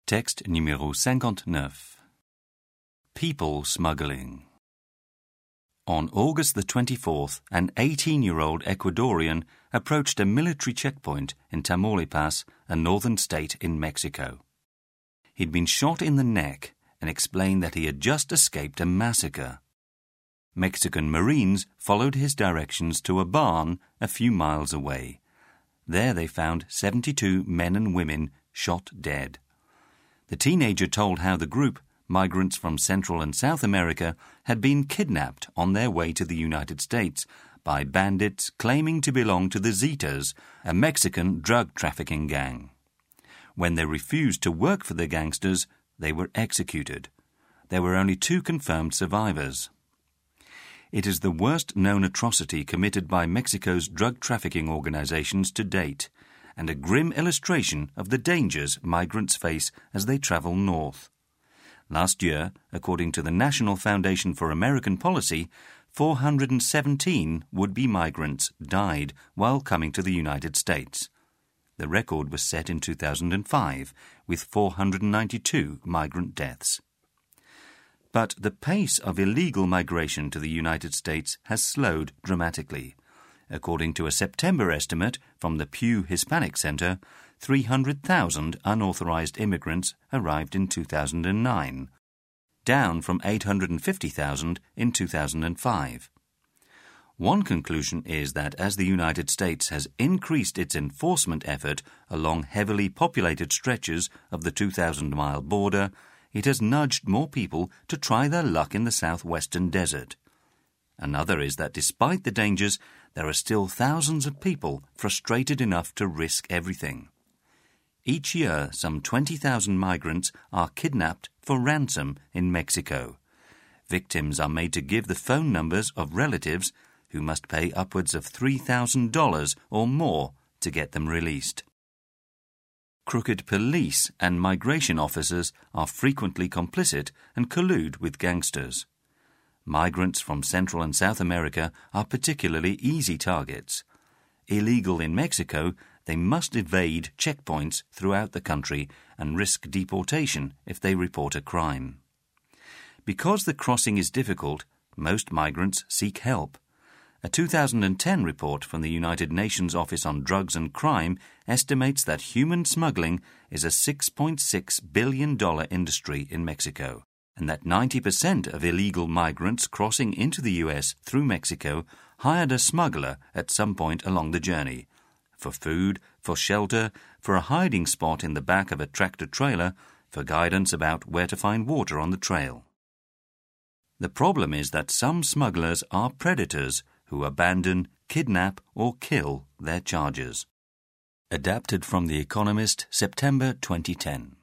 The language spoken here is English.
Texte numéro 59. People smuggling. On August the 24th, an 18-year-old Ecuadorian approached a military checkpoint in Tamaulipas, a northern state in Mexico. He'd been shot in the neck and explained that he had just escaped a massacre. Mexican Marines followed his directions to a barn a few miles away. There they found 72 men and women shot dead. The teenager told how the group, migrants from Central and South America, had been kidnapped on their way to the United States by bandits claiming to belong to the Zetas, a Mexican drug trafficking gang. When they refused to work for the gangsters, they were executed. There were only 2 confirmed survivors. It is the worst known atrocity committed by Mexico's drug trafficking organizations to date, and a grim illustration of the dangers migrants face as they travel north. Last year, according to the National Foundation for American Policy, 417 would-be migrants died while coming to the United States. The record was set in 2005, with 492 migrant deaths. But the pace of illegal migration to the United States has slowed dramatically. According to a September estimate from the Pew Hispanic Center, 300,000 unauthorized immigrants arrived in 2009, down from 850,000 in 2005. One conclusion is that as the United States has increased its enforcement effort along heavily populated stretches of the 2,000-mile border, it has nudged more people to try their luck in the southwestern desert. Another is that despite the dangers, there are still thousands of people frustrated enough to risk everything. Each year, some 20,000 migrants are kidnapped for ransom in Mexico. Victims are made to give the phone numbers of relatives who must pay upwards of $3,000 or more to get them released. Crooked police and migration officers are frequently complicit and collude with gangsters. Migrants from Central and South America are particularly easy targets. Illegal in Mexico, they must evade checkpoints throughout the country and risk deportation if they report a crime. Because the crossing is difficult, most migrants seek help. A 2010 report from the United Nations Office on Drugs and Crime estimates that human smuggling is a $6.6 billion industry in Mexico, and that 90% of illegal migrants crossing into the U.S. through Mexico hired a smuggler at some point along the journey, for food, for shelter, for a hiding spot in the back of a tractor-trailer, for guidance about where to find water on the trail. The problem is that some smugglers are predators who abandon, kidnap, or kill their charges. Adapted from The Economist, September 2010.